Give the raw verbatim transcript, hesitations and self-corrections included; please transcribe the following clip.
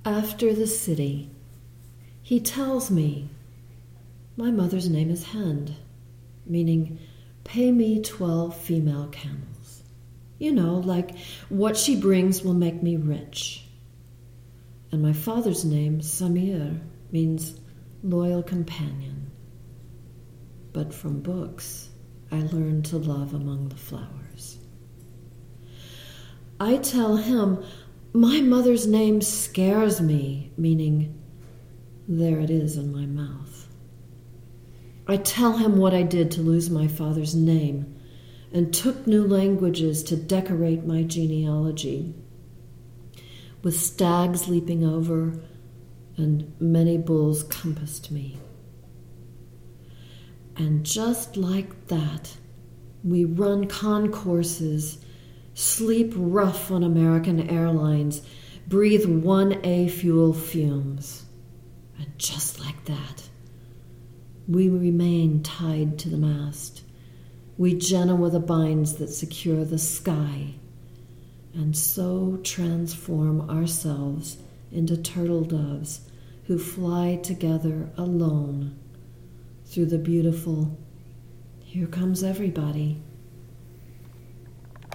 After the city, he tells me my mother's name is Hend, meaning pay me twelve female camels. You know, like what she brings will make me rich. And my father's name, Samir, means loyal companion. But from books, I learned to love among the flowers. I tell him my mother's name scares me, meaning there it is in my mouth. I tell him what I did to lose my father's name and took new languages to decorate my genealogy, with stags leaping over and many bulls compassed me. And just like that, we run concourses, sleep rough on American Airlines, breathe one A fuel fumes. And just like that, we remain tied to the mast. We Genoa the binds that secure the sky, and so transform ourselves into turtle doves who fly together alone through the beautiful, here comes everybody,